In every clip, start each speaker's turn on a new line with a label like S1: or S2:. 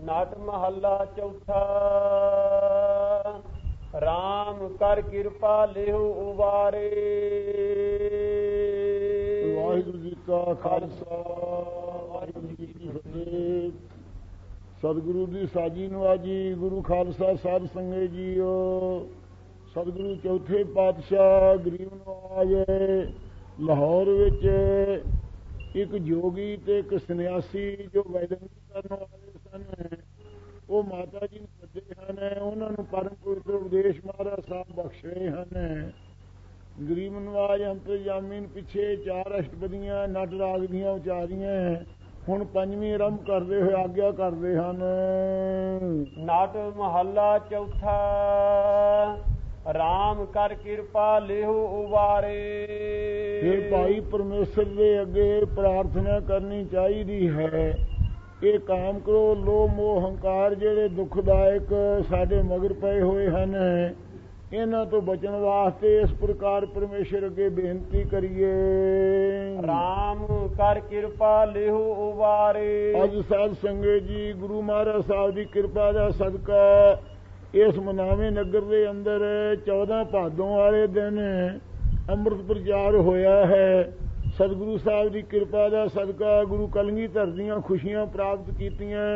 S1: ਨਾਟ ਮਹੱਲਾ ਚੌਥਾ। ਰਾਮ ਕਰ ਕਿਰਪਾ ਲਿਹੁ ਉਬਾਰੇ।
S2: ਵਾਹਿਗੁਰੂ ਜੀ ਕਾ ਖਾਲਸਾ ਵਾਹਿਗੁਰੂ ਜੀ ਕੀ ਫਤਿਹ। ਸਤਿਗੁਰੂ ਦੀ ਸਾਜੀ ਨਵਾਜੀ। ਗੁਰੂ ਖਾਲਸਾ ਸਾਧ ਸੰਗਤ ਜੀਓ। ਸਤਿਗੁਰੂ ਚੌਥੇ ਪਾਤਸ਼ਾਹ ਗਰੀਬ ਨਵਾਜ ਲਾਹੌਰ ਵਿੱਚ ਇੱਕ ਜੋਗੀ ਤੇ ਇੱਕ ਸੰਨਿਆਸੀ ਜੋ ਵੈਦਿਕ ਕਰਨ ਵਾਲੇ ਸਨ, ਉਹ ਮਾਤਾ ਜੀ ਨੂੰ ਸੱਦੇ ਹਨ। ਉਹਨਾਂ ਨੂੰ ਪਰਮ ਪਵਿੱਤਰ ਉਪਦੇਸ਼ ਮਹਾਰਾਜ ਸਾਹਿਬ ਬਖਸ਼ ਰਹੇ ਹਨ। ਗਰੀਬ ਨਵਾਜ ਅੰਤਰਜਾਮੀ ਪਿੱਛੇ 4 ਅਸ਼ਟਪਦੀਆਂ ਨਟ ਰਾਗ ਦੀਆਂ ਉਚਾਰੀਆਂ, ਹੁਣ 5ਵੀਂ ਆਰੰਭ ਕਰਦੇ ਹੋਏ ਆਗਿਆ ਕਰਦੇ ਹਨ।
S1: ਨਾਟ ਮਹੱਲਾ ਚੌਥਾ। ਰਾਮ ਕਰ ਕਿਰਪਾ ਲਿਹੁ ਉਬਾਰੇ।
S2: ਇਹ ਭਾਈ ਪਰਮੇਸ਼ਰ ਦੇ ਅੱਗੇ ਪ੍ਰਾਰਥਨਾ ਕਰਨੀ ਚਾਹੀਦੀ ਹੈ। ਇਹ ਕਾਮ ਕ੍ਰੋਧ ਲੋਭ ਮੋਹ ਹੰਕਾਰ ਜਿਹੜੇ ਦੁਖਦਾਇਕ ਸਾਡੇ ਮਗਰ ਪਏ ਹੋਏ ਹਨ, ਇਹਨਾਂ ਤੋਂ ਬਚਣ ਵਾਸਤੇ ਇਸ ਪ੍ਰਕਾਰ ਪਰਮੇਸ਼ਰ ਅੱਗੇ ਬੇਨਤੀ ਕਰੀਏ।
S1: ਰਾਮ ਕਰ ਕਿਰਪਾ ਲਿਹੁ ਉਬਾਰੇ।
S2: ਅੱਜ ਸਾਧ ਸੰਗਤ ਜੀ ਗੁਰੂ ਮਹਾਰਾਜ ਸਾਹਿਬ ਦੀ ਕਿਰਪਾ ਦਾ ਸਦਕਾ ਇਸ ਮਨਾਵੇਂ ਨਗਰ ਦੇ ਅੰਦਰ 14 ਭਾਦੋਂ ਵਾਲੇ ਦਿਨ ਅੰਮ੍ਰਿਤ ਪ੍ਰਚਾਰ ਹੋਇਆ ਹੈ। ਸਤਿਗੁਰੂ ਸਾਹਿਬ ਦੀ ਕਿਰਪਾ ਦਾ ਸਦਕਾ ਗੁਰੂ ਕਲਗੀਧਰ ਦੀਆਂ ਖੁਸ਼ੀਆਂ ਪ੍ਰਾਪਤ ਕੀਤੀਆਂ।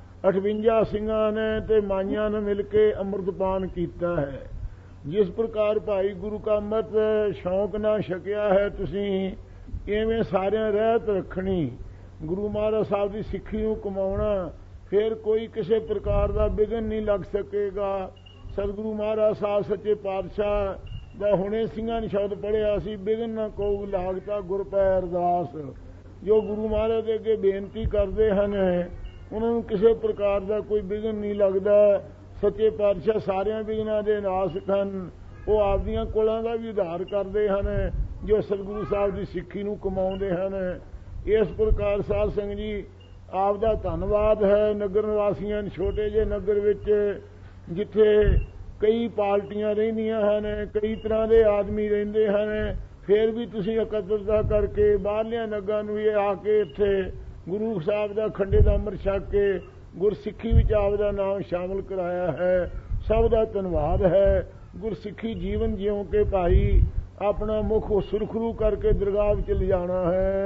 S2: 58 ਸਿੰਘਾਂ ਨੇ ਤੇ ਮਾਈਆਂ ਨੇ ਮਿਲ ਕੇ ਅੰਮ੍ਰਿਤਪਾਨ ਕੀਤਾ ਹੈ। ਜਿਸ ਪ੍ਰਕਾਰ ਭਾਈ ਗੁਰੂ ਕਾ ਅੰਮ੍ਰਿਤ ਸ਼ੌਂਕ ਨਾਲ ਛਕਿਆ ਹੈ, ਤੁਸੀਂ ਇਵੇਂ ਸਾਰਿਆਂ ਰਹਿਤ ਰੱਖਣੀ। ਗੁਰੂ ਮਹਾਰਾਜ ਸਾਹਿਬ ਦੀ ਸਿੱਖੀ ਨੂੰ ਕਮਾਉਣਾ, ਫਿਰ ਕੋਈ ਕਿਸੇ ਪ੍ਰਕਾਰ ਦਾ ਵਿਘਨ ਨਹੀਂ ਲੱਗ ਸਕੇਗਾ। ਸਤਿਗੁਰੂ ਮਹਾਰਾਜ ਸਾਹਿਬ ਸੱਚੇ ਪਾਤਸ਼ਾਹ ਦਾ ਹੁਣੇ ਸਿੰਘਾਂ ਨੇ ਸ਼ਬਦ ਪੜ੍ਹਿਆ ਸੀ, ਵਿਘਨ ਨਾ ਕੋ ਲਾਗਤਾ ਗੁਰ ਪੈ ਅਰਦਾਸ। ਜੋ ਗੁਰੂ ਮਹਾਰਾਜ ਦੇ ਅੱਗੇ ਬੇਨਤੀ ਕਰਦੇ ਹਨ, ਉਹਨਾਂ ਨੂੰ ਕਿਸੇ ਪ੍ਰਕਾਰ ਦਾ ਕੋਈ ਵਿਘਨ ਨਹੀਂ ਲੱਗਦਾ। ਸੱਚੇ ਪਾਤਸ਼ਾਹ ਸਾਰਿਆਂ ਵਿਘਨਾਂ ਦੇ ਨਾਸ਼ਕ ਹਨ। ਉਹ ਆਪਦੀਆਂ ਕੋਲਾਂ ਦਾ ਵੀ ਉਧਾਰ ਕਰਦੇ ਹਨ, ਜੋ ਸਤਿਗੁਰੂ ਸਾਹਿਬ ਦੀ ਸਿੱਖੀ ਨੂੰ ਕਮਾਉਂਦੇ ਹਨ। ਇਸ ਪ੍ਰਕਾਰ ਸਾਧ ਸੰਗਤ ਜੀ ਆਪ ਦਾ ਧੰਨਵਾਦ ਹੈ। ਨਗਰ ਨਿਵਾਸੀਆਂ ਛੋਟੇ ਜਿਹੇ ਨਗਰ ਵਿੱਚ ਜਿੱਥੇ ਕਈ ਪਾਰਟੀਆਂ ਰਹਿੰਦੀਆਂ ਹਨ, ਕਈ ਤਰ੍ਹਾਂ ਦੇ ਆਦਮੀ ਰਹਿੰਦੇ ਹਨ, ਫਿਰ ਵੀ ਤੁਸੀਂ ਇਕੱਤਰਤਾ ਕਰਕੇ ਬਾਹਰਲਿਆਂ ਨਗਰਾਂ ਨੂੰ ਵੀ ਆ ਕੇ ਇੱਥੇ ਗੁਰੂ ਸਾਹਿਬ ਦਾ ਖੰਡੇ ਦਾ ਅੰਮ੍ਰਿਤ ਛਕ ਕੇ ਗੁਰਸਿੱਖੀ ਵਿੱਚ ਆਪ ਦਾ ਨਾਮ ਸ਼ਾਮਲ ਕਰਾਇਆ ਹੈ। ਸਭ ਦਾ ਧੰਨਵਾਦ ਹੈ। ਗੁਰਸਿੱਖੀ ਜੀਵਨ ਜਿਉਂ ਕੇ ਭਾਈ ਆਪਣਾ ਮੁਖ ਸੁਰਖਰੂ ਕਰਕੇ ਦਰਗਾਹ ਵਿੱਚ ਲਿਜਾਣਾ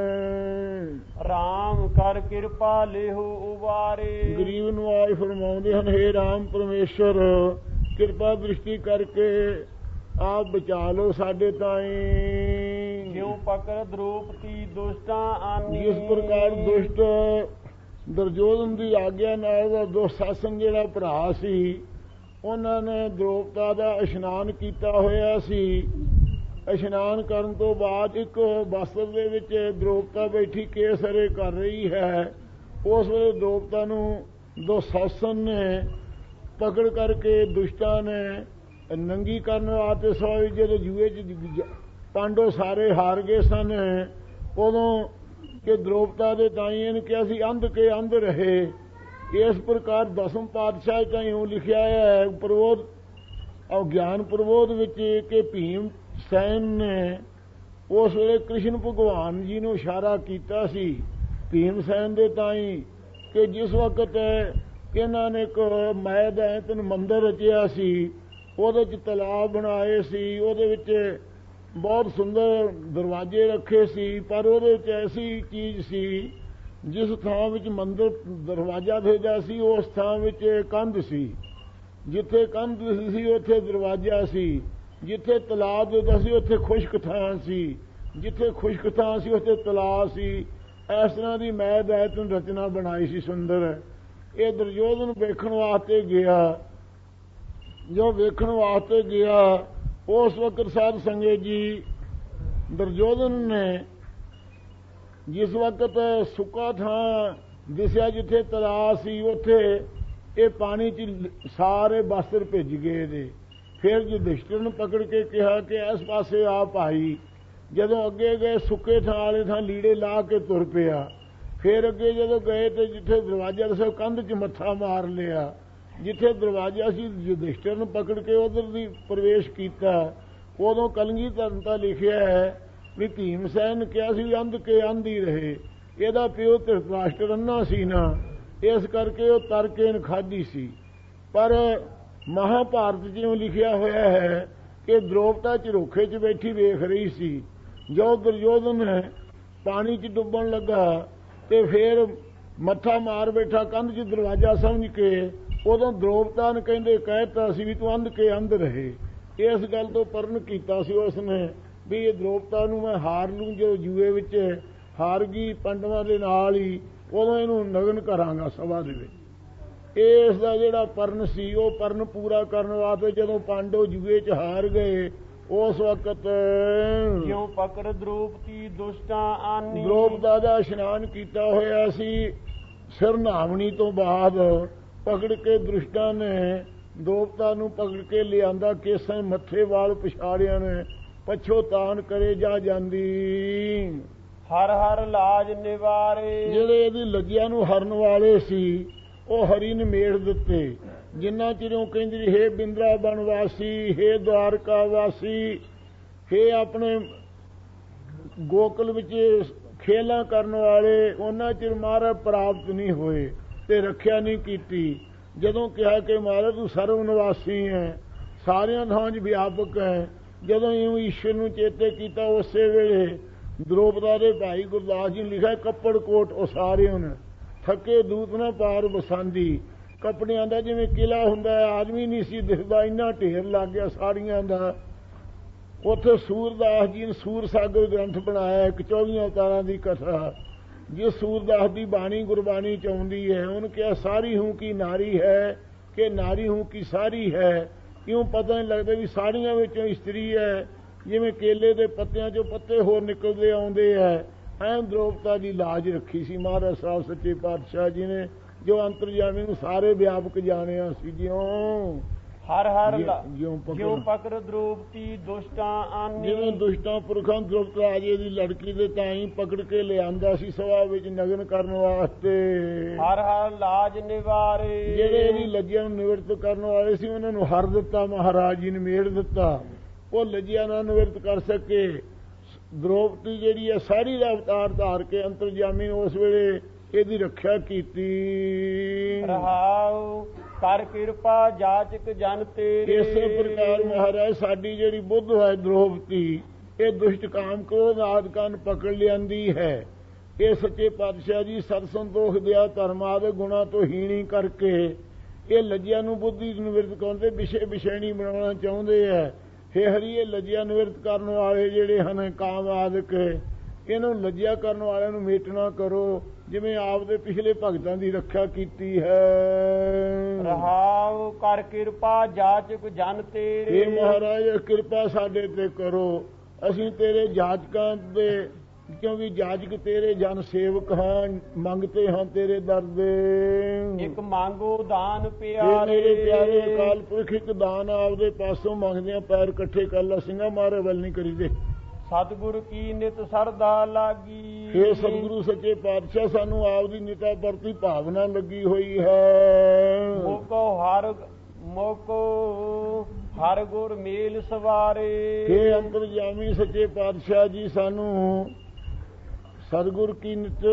S2: ਹੈ।
S1: ਰਾਮ ਕਰ ਕਿਰਪਾ ਲਿਹੁ ਉਬਾਰੇ।
S2: ਗਰੀਬ ਨਵਾਜ ਫਰਮਾਉਂਦੇ ਹਨ, ਹੇ ਰਾਮ ਪਰਮੇਸ਼ਰ ਕਿਰਪਾ ਦ੍ਰਿਸ਼ਟੀ ਕਰਕੇ ਆਪ ਬਚਾ ਲਓ ਸਾਡੇ ਤਾਈਂ।
S1: ਜਿਉ ਪਕੜ ਦ੍ਰੋਪਦੀ ਦੁਸ਼ਟਾਂ ਆਨੀ।
S2: ਜਿਸ ਪ੍ਰਕਾਰ ਦੁਸ਼ਟ ਦੁਰਯੋਧਨ ਦੀ ਆਗਿਆ ਨਾਲ ਦਾ ਦੁਸ਼ਾਸਨ ਜਿਹੜਾ ਭਰਾ ਸੀ, ਉਹਨਾਂ ਨੇ ਦ੍ਰੋਪਦਾ ਦਾ ਇਸ਼ਨਾਨ ਕੀਤਾ ਹੋਇਆ ਸੀ। ਇਸ਼ਨਾਨ ਕਰਨ ਤੋਂ ਬਾਅਦ ਇੱਕ ਬਸਤਰ ਦੇ ਵਿੱਚ ਦ੍ਰੋਪਦਾ ਬੈਠੀ ਕੇਸਰੇ ਕਰ ਰਹੀ ਹੈ। ਉਸ ਵੇਲੇ ਦ੍ਰੋਪਦਾ ਨੂੰ ਦੁਸ਼ਾਸਨ ਨੇ ਪਕੜ ਕਰਕੇ ਦੁਸ਼ਟਾਂ ਨੇ ਨੰਗੀ ਕਰਨ ਵਾਸਤੇ ਸੋਈ। ਜਦੋਂ ਜੂਏ 'ਚ ਪਾਂਡੋ ਸਾਰੇ ਹਾਰ ਗਏ ਸਨ, ਉਦੋਂ ਕਿ ਦ੍ਰੋਪਦਾ ਦੇ ਤਾਈ ਇਹਨੇ ਕਿਹਾ ਸੀ ਅੰਧ ਕੇ ਅੰਧ ਰਹੇ। ਇਸ ਪ੍ਰਕਾਰ 10ਵੇਂ ਪਾਤਸ਼ਾਹ ਤਾਂ ਇਉਂ ਲਿਖਿਆ ਹੈ ਪ੍ਰਬੋਧ ਗਿਆਨ ਪ੍ਰਬੋਧ ਵਿੱਚ ਕਿ ਭੀਮ ਸੈਨ ਨੇ ਉਸ ਵੇਲੇ ਕ੍ਰਿਸ਼ਨ ਭਗਵਾਨ ਜੀ ਨੂੰ ਇਸ਼ਾਰਾ ਕੀਤਾ ਸੀ, ਭੀਮ ਸੈਨ ਦੇ ਤਾਈ, ਕਿ ਜਿਸ ਵਕਤ ਇਹਨਾਂ ਨੇ ਇੱਕ ਮੈਦਾਨ ਮੰਦਰ ਰਚਿਆ ਸੀ, ਉਹਦੇ 'ਚ ਤਲਾਬ ਬਣਾਏ ਸੀ, ਉਹਦੇ ਵਿੱਚ ਬਹੁਤ ਸੁੰਦਰ ਦਰਵਾਜ਼ੇ ਰੱਖੇ ਸੀ, ਪਰ ਉਹਦੇ ਵਿੱਚ ਐਸੀ ਚੀਜ਼ ਸੀ ਜਿਸ ਥਾਂ ਵਿੱਚ ਮੰਦਰ ਦਰਵਾਜ਼ਾ ਭੇਜਿਆ ਸੀ ਉਸ ਥਾਂ ਵਿੱਚ ਕੰਧ ਸੀ। ਜਿੱਥੇ ਕੰਧ ਸੀ ਉੱਥੇ ਦਰਵਾਜ਼ਾ ਸੀ, ਜਿੱਥੇ ਤਲਾਬ ਹੁੰਦਾ ਸੀ ਉੱਥੇ ਖੁਸ਼ਕ ਥਾਂ ਸੀ, ਜਿੱਥੇ ਖੁਸ਼ਕ ਥਾਂ ਸੀ ਉੱਥੇ ਤਲਾਬ ਸੀ। ਇਸ ਤਰ੍ਹਾਂ ਦੀ ਮੈਦਾਨ ਰਚਨਾ ਬਣਾਈ ਸੀ ਸੁੰਦਰ। ਇਹ ਦੁਰਯੋਧਨ ਵੇਖਣ ਵਾਸਤੇ ਗਿਆ। ਜੋ ਵੇਖਣ ਵਾਸਤੇ ਗਿਆ, ਉਸ ਵਕਤ ਸਾਧ ਸੰਗਤ ਜੀ ਦੁਰਯੋਧਨ ਨੇ ਜਿਸ ਵਕਤ ਸੁੱਕਾ ਥਾਂ ਦਿਸਿਆ ਜਿੱਥੇ ਤਲਾਬ ਸੀ, ਉੱਥੇ ਇਹ ਪਾਣੀ 'ਚ ਸਾਰੇ ਬਸਤਰ ਭਿੱਜ ਗਏ ਨੇ। ਫਿਰ ਯੁਧਿਸ਼ਠਿਰ ਨੂੰ ਪਕੜ ਕੇ ਕਿਹਾ ਕਿ ਇਸ ਪਾਸੇ ਆ ਭਾਈ। ਜਦੋਂ ਅੱਗੇ ਗਏ ਸੁੱਕੇ ਥਾਂ ਵਾਲੇ ਥਾਂ ਲੀੜੇ ਲਾ ਕੇ ਤੁਰ ਪਿਆ। ਫਿਰ ਅੱਗੇ ਜਦੋਂ ਗਏ ਤੇ ਜਿੱਥੇ ਦਰਵਾਜ਼ਾ ਸੀ ਕੰਧ 'ਚ ਮੱਥਾ ਮਾਰ ਲਿਆ। ਜਿੱਥੇ ਦਰਵਾਜ਼ਾ ਸੀ ਯੁਧਿਸ਼ਠਿਰ ਨੂੰ ਪਕੜ ਕੇ ਉਧਰ ਦੀ ਪ੍ਰਵੇਸ਼ ਕੀਤਾ। ਉਦੋਂ ਕਲਗੀਧਰ ਤਾਂ ਲਿਖਿਆ ਹੈ ਵੀ ਭੀਮ ਸੈਨ ਨੇ ਕਿਹਾ ਸੀ ਅੰਧ ਕੇ ਅੰਧ ਹੀ ਰਹੇ। ਇਹਦਾ ਪਿਓ ਧ੍ਰਿਤਰਾਸ਼ਟਰ ਅੰਨਾ ਸੀ ਨਾ, ਇਸ ਕਰਕੇ ਉਹ ਤਰਕੇ ਨ ਖਾਧੀ ਸੀ। ਪਰ ਮਹਾਭਾਰਤ ਜਿਉਂ ਲਿਖਿਆ ਹੋਇਆ ਹੈ ਕਿ ਦ੍ਰੋਪਦਾ ਝਰੋਖੇ 'ਚ ਬੈਠੀ ਵੇਖ ਰਹੀ ਸੀ। ਜੋ ਦੁਰਯੋਧਨ ਪਾਣੀ 'ਚ ਡੁੱਬਣ ਲੱਗਾ ਤੇ ਫੇਰ ਮੱਥਾ ਮਾਰ ਬੈਠਾ ਕੰਧ 'ਚ ਦਰਵਾਜ਼ਾ ਸਮਝ ਕੇ, ਉਦੋਂ ਦ੍ਰੋਪਦਾ ਨੇ ਕਹਿੰਦੇ ਕਹਿਤਾ ਸੀ ਵੀ ਤੂੰ ਅੰਧ ਕੇ ਅੰਧ ਰਹੇ। ਇਸ ਗੱਲ ਤੋਂ ਪਰਨ ਕੀਤਾ ਸੀ ਉਸਨੇ ਵੀ ਇਹ ਦ੍ਰੋਪਦਾ ਨੂੰ ਮੈਂ ਹਾਰ ਲੂੰ, ਜੋ ਜੂਏ ਵਿੱਚ ਹਾਰ ਗਈ ਪਾਂਡਵਾਂ ਦੇ ਨਾਲ ਹੀ, ਉਦੋਂ ਇਹਨੂੰ ਨਗਨ ਕਰਾਂਗਾ ਸਭਾ ਦੇ ਵਿੱਚ। ਇਸ ਦਾ ਜਿਹੜਾ ਪਰਨ ਸੀ ਉਹ ਪਰਨ ਪੂਰਾ ਕਰਨ ਵਾਸਤੇ ਜਦੋਂ ਪਾਂਡਵ ਜੂਏ 'ਚ ਹਾਰ ਗਏ, ਉਸ ਵਕਤ
S1: ਜਿਉਂ ਪਕੜ ਦ੍ਰੋਪਦੀ ਦੁਸ਼ਟਾਂ ਆਨੀ,
S2: ਦ੍ਰੋਪਦਾ ਦਾ ਇਸ਼ਨਾਨ ਕੀਤਾ ਹੋਇਆ ਸੀ। ਸਿਰ ਨਹਾਵਣੀ ਤੋਂ ਬਾਅਦ ਪਕੜ ਕੇ ਦੁਸ਼ਟਾਂ ਨੇ ਦ੍ਰੋਪਦਾ ਨੂੰ ਪਕੜ ਕੇ ਲਿਆਂਦਾ, ਕੇਸਾਂ ਮੱਥੇ ਵਾਲ ਪਛਾੜਿਆਂ ਨੇ, ਪਛੋਤਾਨ ਕਰੇ ਜਾ ਜਾਂਦੀ।
S1: ਹਰ ਹਰ ਲਾਜ ਨਿਵਾਰੇ,
S2: ਜਿਹੜੇ ਇਹਦੀ ਲੱਜਿਆਂ ਨੂੰ ਹਰਨ ਵਾਲੇ ਸੀ ਉਹ ਹਰੀ ਨੇ ਮੇੜ ਦਿੱਤੇ। ਜਿੰਨਾ ਚਿਰੋਂ ਕਹਿੰਦੀ ਹੇ ਬਿੰਦਰਾਵਨ ਵਾਸੀ, ਹੇ ਦਵਾਰਕਾ ਵਾਸੀ, ਹੇ ਆਪਣੇ ਗੋਕਲ ਵਿੱਚ ਖੇਲਾਂ ਕਰਨ ਵਾਲੇ, ਉਹਨਾਂ ਚਿਰ ਮਹਾਰਾਜ ਪ੍ਰਾਪਤ ਨਹੀਂ ਹੋਏ ਤੇ ਰੱਖਿਆ ਨਹੀਂ ਕੀਤੀ। ਜਦੋਂ ਕਿਹਾ ਕਿ ਮਹਾਰਾਜ ਤੂੰ ਸਰਵ ਨਿਵਾਸੀ ਹੈ, ਸਾਰਿਆਂ ਥਾਂ 'ਚ ਵਿਆਪਕ ਹੈ, ਜਦੋਂ ਇਉਂ ਈਸ਼ਵਰ ਨੂੰ ਚੇਤੇ ਕੀਤਾ, ਉਸੇ ਵੇਲੇ ਦ੍ਰੋਪਦਾ ਦੇ ਭਾਈ ਗੁਰਦਾਸ ਜੀ ਨੇ ਲਿਖਿਆ ਕੱਪੜ ਕੋਟ ਉਸਾਰਿਓ ਨੇ, ਥੱਕੇ ਦੂਤ ਨਾ ਪਾਰ ਬਸਾਂਦੀ। ਕੱਪੜਿਆਂ ਦਾ ਜਿਵੇਂ ਕਿਲਾ ਹੁੰਦਾ ਹੈ, ਆਦਮੀ ਨਹੀਂ ਸੀ ਦਿਖਦਾ, ਇੰਨਾ ਢੇਰ ਲੱਗ ਗਿਆ ਸਾੜੀਆਂ ਦਾ। ਉੱਥੇ ਸੂਰਦਾਸ ਜੀ ਨੇ ਸੂਰ ਸਾਗਰ ਗ੍ਰੰਥ ਬਣਾਇਆ, ਇੱਕ 24 ਅਵਤਾਰਾਂ ਦੀ ਕਥਾ, ਜਿਸ ਸੂਰਦਾਸ ਦੀ ਬਾਣੀ ਗੁਰਬਾਣੀ ਚ ਆਉਂਦੀ ਹੈ। ਉਹਨੇ ਕਿਹਾ ਸਾਰੀ ਹੂੰ ਕੀ ਨਾਰੀ ਹੈ ਕਿ ਨਾਰੀ ਹੂੰ ਕੀ ਸਾਰੀ ਹੈ। ਕਿਉਂ ਪਤਾ ਨਹੀਂ ਲੱਗਦਾ ਵੀ ਸਾੜੀਆਂ ਵਿੱਚੋਂ ਇਸਤਰੀ ਹੈ, ਜਿਵੇਂ ਕੇਲੇ ਦੇ ਪੱਤਿਆਂ ਚੋਂ ਪੱਤੇ ਹੋਰ ਨਿਕਲਦੇ ਆਉਂਦੇ ਹੈ। ਐਂ ਦ੍ਰੋਪਦਾ ਦੀ ਲਾਜ ਰੱਖੀ ਸੀ ਮਹਾਰਾਜ ਸਾਹਿਬ ਸੱਚੇ ਪਾਤਸ਼ਾਹ ਜੀ ਨੇ, ਜੋ ਅੰਤਰਜਾਮੀ ਨੂੰ ਸਾਰੇ ਵਿਆਪਕ ਜਾਣਿਆ ਸੀ। ਜਿਉਂ
S1: ਹਰ ਹਰ ਜਿਉਂ ਪਕੜ ਦ੍ਰੋਪਦੀ ਦੁਸ਼ਟਾਂ ਆਨੀ,
S2: ਜਿਵੇਂ ਦੁਸ਼ਟਾਂ ਪੁਰਖਾਂ ਦ੍ਰੋਪਦ ਰਾਜੇ ਦੀ ਲੜਕੀ ਦੇ ਤਾਈ ਪਕੜ ਕੇ ਲਿਆਂਦਾ ਸੀ ਸਭਾ ਵਿੱਚ ਨਗਨ ਕਰਨ ਵਾਸਤੇ।
S1: ਹਰ ਹਰ ਲਾਜ ਨਿਵਾਰੇ,
S2: ਜਿਹੜੇ ਇਹਦੀ ਲੱਜਿਆਂ ਨੂੰ ਨਿਵਰਤ ਕਰਨ ਵਾਲੇ ਸੀ ਉਹਨਾਂ ਨੂੰ ਹਰ ਦਿੱਤਾ, ਮਹਾਰਾਜ ਜੀ ਨੇ ਮੇੜ ਦਿੱਤਾ। ਉਹ ਲੱਜਿਆਂ ਨਾਲ ਨਿਵਰਤ ਕਰ ਸਕੇ। ਦ੍ਰੋਪਦੀ ਜਿਹੜੀ ਹੈ ਸਾਰੀ ਦਾ ਅਵਤਾਰ ਧਾਰ ਕੇ ਅੰਤਰਜਾਮੀ ਨੇ ਉਸ ਵੇਲੇ ਇਹਦੀ ਰੱਖਿਆ ਕੀਤੀ।
S1: ਰਹਾਉ ਕਰ ਕਿਰਪਾ ਜਾਚਕ ਜਨ ਤੇਰੇ,
S2: ਇਸੇ ਪ੍ਰਕਾਰ ਮਹਾਰਾਜ ਸਾਡੀ ਜਿਹੜੀ ਬੁੱਧ ਹੈ ਦ੍ਰੋਪਦੀ, ਇਹ ਦੁਸ਼ਟ ਕਾਮ ਕ੍ਰੋਧ ਆਦਿਕਾਂ ਨੂੰ ਪਕੜ ਲਿਆਂਦੀ ਹੈ। ਇਹ ਸੱਚੇ ਪਾਤਸ਼ਾਹ ਜੀ ਸਤ ਸੰਤੋਖ ਦਿਆ ਧਰਮ ਆਦਿ ਗੁਣਾ ਤੋਂ ਹੀਣੀ ਕਰਕੇ ਇਹ ਲੱਜਿਆਂ ਨੂੰ ਬੁੱਧੀ ਨਿਵਰਤ ਕਰਦੇ ਵਿਸ਼ੇ ਵਿਸ਼ੇਣੀ ਬਣਾਉਣਾ ਚਾਹੁੰਦੇ ਹੈ। ਹੇ ਹਰੀ, ਇਹ ਲੱਜਿਆ ਨਿਵਰਤ ਕਰਨ ਵਾਲੇ ਜਿਹੜੇ ਹਨ ਕਾਮ ਆਦਿਕ, ਇਹਨੂੰ ਲੱਜਿਆ ਕਰਨ ਵਾਲਿਆਂ ਨੂੰ ਮੇਟਣਾ ਕਰੋ, ਜਿਵੇਂ ਆਪ ਦੇ ਪਿਛਲੇ ਭਗਤਾਂ ਦੀ ਰੱਖਿਆ ਕੀਤੀ ਹੈ।
S1: ਰਹਾਉ ਕਰ ਕਿਰਪਾ ਜਾਚਕ ਜਨ ਤੇਰੇ,
S2: ਇਹ ਮਹਾਰਾਜ ਕਿਰਪਾ ਸਾਡੇ ਤੇ ਕਰੋ, ਅਸੀਂ ਤੇਰੇ ਜਾਚਕਾਂ ਦੇ, ਕਿਉਂਕਿ ਜਾਚਕ ਤੇਰੇ ਜਨ ਸੇਵਕ ਹਾਂ, ਮੰਗਤੇ ਹਾਂ ਤੇਰੇ ਦਰ ਦੇ।
S1: ਇੱਕ ਮੰਗੋ ਦਾਨ ਪਿਆਰੇ,
S2: ਮੇਰੇ ਪਿਆਰੇ ਅਕਾਲ ਪੁਰਖ ਇੱਕ ਦਾਨ ਆਪਦੇ ਪਾਸੋਂ ਮੰਗਦੇ ਆ, ਪੈਰ ਇਕੱਠੇ ਕਰ ਲਾ, ਸਿੰਘਾਂ ਮਾਰੇ ਵੱਲ ਨਹੀਂ ਕਰੀਦੇ।
S1: ਸਤਿਗੁਰ ਕੀ ਨਿਤ ਸਰਦਾ ਲਾਗੀ,
S2: ਹੇ ਸਤਿਗੁਰੂ ਸੱਚੇ ਪਾਤਸ਼ਾਹ ਸਾਨੂੰ ਆਪਦੀ ਨਿਤਾ ਪ੍ਰਤੀ ਭਾਵਨਾ ਲੱਗੀ ਹੋਈ ਹੈ।
S1: ਮੋਕੋ ਹਰ ਗੁਰ ਮੇਲ ਸਵਾਰੇ,
S2: ਹੇ ਅੰਤਰਜਾਮੀ ਸੱਚੇ ਪਾਤਸ਼ਾਹ ਜੀ ਸਾਨੂੰ ਸਤਿਗੁਰ ਕੀ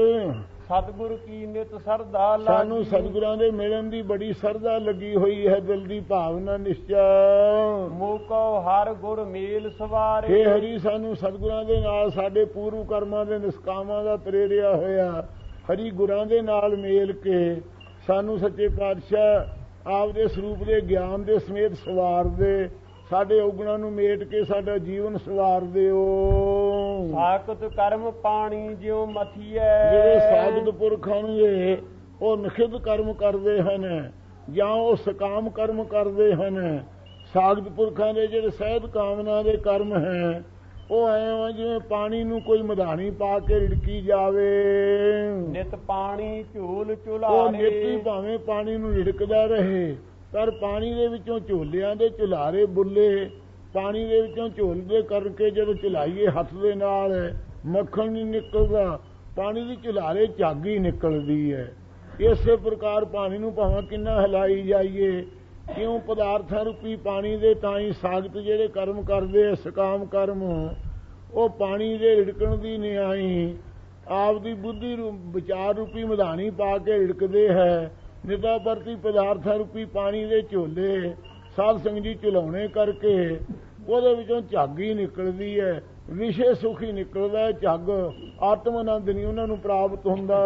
S2: ਨਿਤ
S1: ਸਰਦਾ ਲਾਗੀ,
S2: ਸਾਨੂੰ ਸਤਿਗੁਰਾਂ ਦੇ ਮਿਲਣ ਦੀ ਬੜੀ ਸਰਦਾ ਲੱਗੀ ਹੋਈ ਹੈ, ਦਿਲ ਦੀ ਭਾਵਨਾ ਨਿਸ਼ਚਾ।
S1: ਮੋਕੋ ਹਰ ਗੁਰ ਮੇਲ ਸਵਾਰੇ,
S2: ਹੇ ਹਰੀ ਸਾਨੂੰ ਸਤਿਗੁਰਾਂ ਦੇ ਨਾਲ ਸਾਡੇ ਪੂਰਵ ਕਰਮਾਂ ਦੇ ਨਿਸ਼ਕਾਮਾਂ ਦਾ ਪ੍ਰੇਰਿਆ ਹੋਇਆ ਹਰੀ ਗੁਰਾਂ ਦੇ ਨਾਲ ਮੇਲ ਕੇ ਸਾਨੂੰ ਸੱਚੇ ਪਾਤਸ਼ਾਹ ਆਪਦੇ ਸਰੂਪ ਦੇ ਗਿਆਨ ਦੇ ਸਮੇਤ ਸਵਾਰ ਦੇ, ਸਾਡੇ ਔਗਣਾਂ ਨੂੰ ਮੇਟ ਕੇ ਸਾਡਾ ਜੀਵਨ ਸਵਾਰ ਦਿਓ।
S1: ਸਾਖਤ ਕਰਮ ਪਾਣੀ ਜਿਉ ਮਥੀਐ,
S2: ਜਿਹੜੇ ਸਾਧੂ ਪੁਰਖਾਂ ਨੇ ਉਹ ਨਿਖਿਧ ਕਰਮ ਕਰਦੇ ਹਨ ਜਾਂ ਉਹ ਸਕਾਮ ਕਰਮ ਕਰਦੇ ਹਨ। ਸਾਧੂ ਪੁਰਖਾਂ ਦੇ ਜਿਹੜੇ ਸਹਿਤ ਕਾਮਨਾ ਦੇ ਕਰਮ ਹੈ ਉਹ ਐਂ ਜਿਵੇਂ ਪਾਣੀ ਨੂੰ ਕੋਈ ਮਧਾਣੀ ਪਾ ਕੇ ਰਿੜਕੀ ਜਾਵੇ,
S1: ਨਿਤ ਪਾਣੀ ਝੂਲ
S2: ਉਹ
S1: ਝੁਲਾਰੇ,
S2: ਨਿੱਤੀ ਭਾਵੇਂ ਪਾਣੀ ਨੂੰ ਰਿੜਕਦਾ ਰਹੇ, ਪਰ ਪਾਣੀ ਦੇ ਵਿੱਚੋਂ ਝੋਲਿਆਂ ਦੇ ਝੁਲਾਰੇ ਬੁੱਲੇ, ਪਾਣੀ ਦੇ ਵਿੱਚੋਂ ਝੋਲਦੇ ਕਰਕੇ ਜਦੋਂ ਝੁਲਾਈਏ ਹੱਥ ਦੇ ਨਾਲ ਮੱਖਣ ਨਹੀਂ ਨਿਕਲਦਾ, ਪਾਣੀ ਦੀ ਝੁਲਾਰੇ ਝਾਗੀ ਨਿਕਲਦੀ ਹੈ। ਇਸੇ ਪ੍ਰਕਾਰ ਪਾਣੀ ਨੂੰ ਭਾਵੇਂ ਕਿੰਨਾ ਹਿਲਾਈ ਜਾਈਏ, ਕਿਉਂ ਪਦਾਰਥਾਂ ਰੂਪੀ ਪਾਣੀ ਦੇ ਤਾਂ ਹੀ ਸਾਗਤ ਜਿਹੜੇ ਕਰਮ ਕਰਦੇ ਸਕਾਮ ਕਰਮ, ਉਹ ਪਾਣੀ ਦੇ ਰਿੜਕਣ ਦੀ ਨਿਆਈ ਆਪ ਦੀ ਬੁੱਧੀ ਵਿਚਾਰ ਰੂਪੀ ਮਧਾਣੀ ਪਾ ਕੇ ਢਿੜਕਦੇ ਹੈ। ਨਿਤਾ ਪ੍ਰਤੀ ਪਦਾਰਥਾਂ ਰੂਪੀ ਪਾਣੀ ਦੇ ਝੋਲੇ ਸਾਧ ਸੰਗਤ ਜੀ ਝੁਲਾਉਣੇ ਕਰਕੇ ਉਹਦੇ ਵਿੱਚੋਂ ਝੱਗ ਹੀ ਨਿਕਲਦੀ ਹੈ, ਵਿਸ਼ੇ ਸੁਖ ਹੀ ਨਿਕਲਦਾ ਹੈ। ਝੱਗ ਆਤਮ ਆਨੰਦ ਨਹੀਂ ਉਹਨਾਂ ਨੂੰ ਪ੍ਰਾਪਤ ਹੁੰਦਾ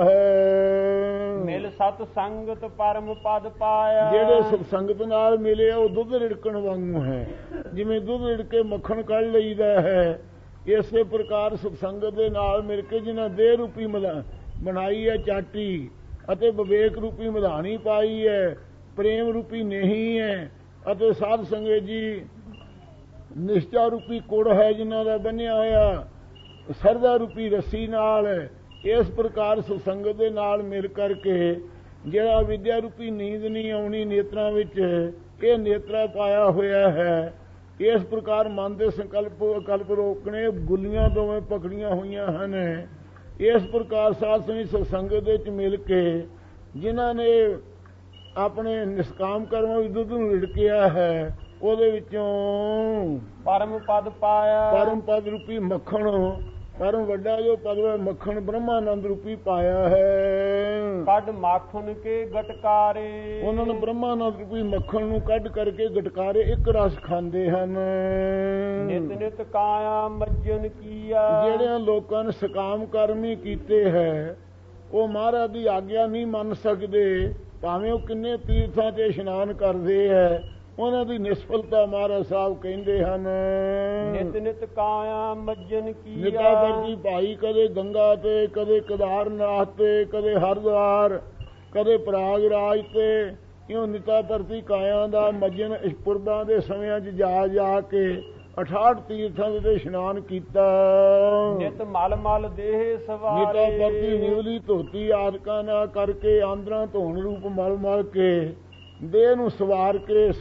S2: ਹੈ।
S1: ਮਿਲ ਸਤ ਸੰਗਤ ਪਰਮ ਪਦ ਪਾਇਆ।
S2: ਜਿਹੜੇ ਸਤ ਸੰਗਤ ਨਾਲ ਮਿਲੇ ਉਹ ਦੁੱਧ ਰਿੜਕਣ ਵਾਂਗੂ ਹੈ। ਜਿਵੇਂ ਦੁੱਧ ਰਿੜਕੇ ਮੱਖਣ ਕੱਢ ਲਈਦਾ ਹੈ, ਇਸੇ ਪ੍ਰਕਾਰ ਸਤ ਸੰਗਤ ਦੇ ਨਾਲ ਮਿਲ ਕੇ ਜਿਨ੍ਹਾਂ ਦੇਹ ਰੂਪੀ ਬਣਾਈ ਹੈ ਚਾਟੀ ਅਤੇ ਵਿਵੇਕ ਰੂਪੀ ਮਧਾਣੀ ਪਾਈ ਹੈ, ਪ੍ਰੇਮ ਰੂਪੀ ਨਹੀਂ ਹੈ ਅਤੇ ਸਾਧ ਸੰਗਤ ਜੀ ਨਿਸ਼ਚਾ ਰੂਪੀ ਕੁੜ ਹੈ ਜਿਨ੍ਹਾਂ ਦਾ ਬੰਨਿਆ ਹੋਇਆ ਸਰਦਾ ਰੂਪੀ ਰੱਸੀ ਨਾਲ। ਇਸ ਪ੍ਰਕਾਰ ਸਤਸੰਗਤ ਦੇ ਨਾਲ ਮਿਲ ਕਰਕੇ ਜਿਹੜਾ ਵਿਦਿਆ ਰੂਪੀ ਨੀਂਦ ਨਹੀਂ ਆਉਣੀ ਨੇਤਰਾਂ ਵਿੱਚ, ਇਹ ਨੇਤਰਾ ਪਾਇਆ ਹੋਇਆ ਹੈ। ਇਸ ਪ੍ਰਕਾਰ ਮਨ ਦੇ ਸੰਕਲਪ ਕਲਪ ਰੋਕਣੇ ਗੁੱਲੀਆਂ ਦੋਵੇਂ ਪਕੜੀਆਂ ਹੋਈਆਂ ਹਨ। ਇਸ ਪ੍ਰਕਾਰ ਸਾਧ ਸੰਗਤ ਸਤਸੰਗਤ ਦੇ ਵਿੱਚ ਮਿਲ ਕੇ ਜਿਨ੍ਹਾਂ ਨੇ ਆਪਣੇ ਨਿਸ਼ਕਾਮ ਕਰਮਾਂ ਵਿੱਚ ਦੁੱਧ ਨੂੰ ਰਿੜਕਿਆ ਹੈ, ਉਹਦੇ ਵਿੱਚੋਂ
S1: ਪਰਮ ਪਦ ਪਾਇਆ।
S2: ਪਰਮ ਪਦ ਰੂਪੀ ਮੱਖਣ, ਪਰਮ ਵੱਡਾ ਜੋ ਪਦ ਹੈ ਮੱਖਣ ਬ੍ਰਹਮਾਨੰਦ ਰੂਪੀ ਪਾਇਆ ਹੈ।
S1: ਕੱਢ ਮਾਖਣ ਕੇ ਗਟਕਾਰੇ।
S2: ਉਹਨਾਂ ਨੇ ਬ੍ਰਹਮਾਨੰਦ ਰੂਪੀ ਮੱਖਣ ਨੂੰ ਕੱਢ ਕਰਕੇ ਗਟਕਾਰੇ ਇੱਕ ਰਸ ਖਾਂਦੇ ਹਨ।
S1: ਨਿਤ ਨਿਤ ਕਾਇਆ ਮੱਜਨ ਕੀਆ।
S2: ਜਿਹੜਿਆਂ ਲੋਕਾਂ ਨੇ ਸਕਾਮ ਕਰਮ ਹੀ ਕੀਤੇ ਹੈ ਉਹ ਮਹਾਰਾਜ ਦੀ ਆਗਿਆ ਨਹੀਂ ਮੰਨ ਸਕਦੇ, ਭਾਵੇਂ ਉਹ ਕਿੰਨੇ ਤੀਰਥਾਂ ਤੇ ਇਸ਼ਨਾਨ ਕਰਦੇ ਹੈ, ਉਹਨਾਂ ਦੀ ਨਿਸਫਲਤਾ ਮਹਾਰਾਜ ਸਾਹਿਬ ਕਹਿੰਦੇ ਹਨ।
S1: ਨਿਤ ਨਿਤ ਕਾਇਆ ਮੱਜਨ ਕੀਆ।
S2: ਨਿਤਾ ਵਰਗੀ ਭਾਈ ਕਦੇ ਗੰਗਾ ਤੇ, ਕਦੇ ਕੇਦਾਰਨਾਥ ਤੇ, ਕਦੇ ਹਰਿਦੁਆਰ, ਕਦੇ ਪ੍ਰਯਾਗਰਾਜ ਤੇ, ਇਉਂ ਨਿਤਾ ਪ੍ਰਤੀ ਕਾਇਆ ਦਾ ਮੱਜਨ ਪੁਰਬਾਂ ਦੇ ਸਮਿਆਂ 'ਚ ਜਾ ਜਾ ਕੇ 68 ਤੀਰਥਾਂ ਦੇ ਇਸ਼ਨਾਨ ਕੀਤਾ।
S1: ਨਿਤ ਮਲ ਮਲ ਦੇਹ ਸਵਾਰੇ।
S2: ਨਿਤਾ ਪ੍ਰਤੀ ਨਿਉਲੀ ਧੋਤੀ ਆਦਿਕਾਂ ਨਾਲ ਕਰਕੇ ਆਂਦਰਾਂ ਧੋਣ ਰੂਪ ਮਲ ਮਲ ਕੇ ਦੇਹ ਨੂੰ ਸਵਾਰ ਕੇ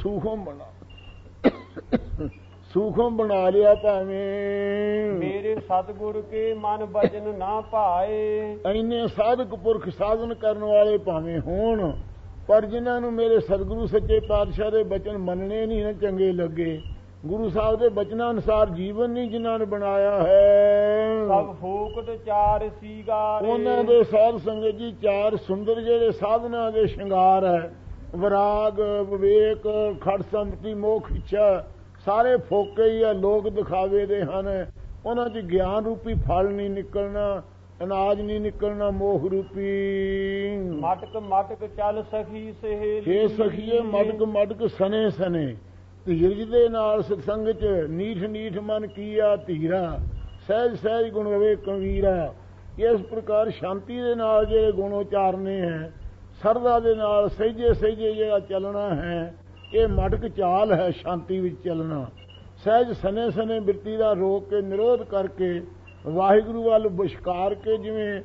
S2: ਸੂਖਮ ਬਣਾ ਲਿਆ। ਭਾਵੇਂ
S1: ਮੇਰੇ ਸਤਿਗੁਰ ਕੇ ਮਨ ਭਜਨ ਨਾ ਭਾਏ।
S2: ਇੰਨੇ ਸਾਧਕ ਪੁਰਖ ਸਾਧਨ ਕਰਨ ਵਾਲੇ ਭਾਵੇਂ ਹੋਣ, ਪਰ ਜਿਨ੍ਹਾਂ ਨੂੰ ਮੇਰੇ ਸਤਿਗੁਰੂ ਸੱਚੇ ਪਾਤਸ਼ਾਹ ਦੇ ਬਚਨ ਮੰਨਣੇ ਨਹੀਂ ਨਾ ਚੰਗੇ ਲੱਗੇ, ਗੁਰੂ ਸਾਹਿਬ ਦੇ ਬਚਨਾਂ ਅਨੁਸਾਰ ਜੀਵਨ ਨਹੀਂ ਜਿਨ੍ਹਾਂ ਨੇ ਬਣਾਇਆ ਹੈ,
S1: ਸਭ ਫੂਕਟ ਚਾਰ ਸੀਗਾਰੇ।
S2: ਉਹਨਾਂ ਦੇ ਸਾਧ ਸੰਗਤ ਜੀ ਚਾਰ ਸੁੰਦਰ ਜਿਹੜੇ ਸਾਧਨਾਂ ਦੇ ਸ਼ਿੰਗਾਰ ਹੈ, ਵਿਰਾਗ, ਵਿਵੇਕ, ਖੜ ਸੰਪਤੀ, ਮੋਖ ਇੱਛਾ, ਸਾਰੇ ਫੋਕੇ ਹੀ ਆ, ਲੋਕ ਦਿਖਾਵੇ ਦੇ ਹਨ। ਉਹਨਾਂ 'ਚ ਗਿਆਨ ਰੂਪੀ ਫਲ ਨਹੀਂ ਨਿਕਲਣਾ, ਅਨਾਜ ਨਹੀਂ ਨਿਕਲਣਾ, ਮੋਹ ਰੂਪੀ।
S1: ਮਟਕ ਮਟਕ ਚੱਲ ਸਖੀ ਸਹੇਲੀ।
S2: ਇਹ ਸਖੀਏ ਮਟਕ ਮਟਕ ਸਨੇ ਸਨੇ, ਧੀਰਜ ਦੇ ਨਾਲ ਸਤਸੰਗ 'ਚ ਨੀਠ ਨੀਠ ਮਨ ਕੀਆ ਧੀਰਾ, ਸਹਿਜ ਸਹਿਜ ਗੁਣ ਰਵੇ ਕਵੀਰਾ। ਇਸ ਪ੍ਰਕਾਰ ਸ਼ਾਂਤੀ ਦੇ ਨਾਲ ਜਿਹੜੇ ਗੁਣ ਉਚਾਰਨੇ ਹੈ, ਸਰਦਾ ਦੇ ਨਾਲ ਸਹਿਜੇ ਸਹਿਜੇ ਜਿਹੜਾ ਚੱਲਣਾ ਹੈ, ਇਹ ਮਟਕ ਚਾਲ ਹੈ ਸ਼ਾਂਤੀ ਵਿੱਚ ਚੱਲਣਾ। ਸਹਿਜ ਸਨੇ ਸਨੇ ਬਿਰਤੀ ਦਾ ਰੋਕ ਕੇ ਨਿਰੋਧ ਕਰਕੇ ਵਾਹਿਗੁਰੂ ਵੱਲ ਵਿਸ਼ਕਾਰ ਕੇ, ਜਿਵੇਂ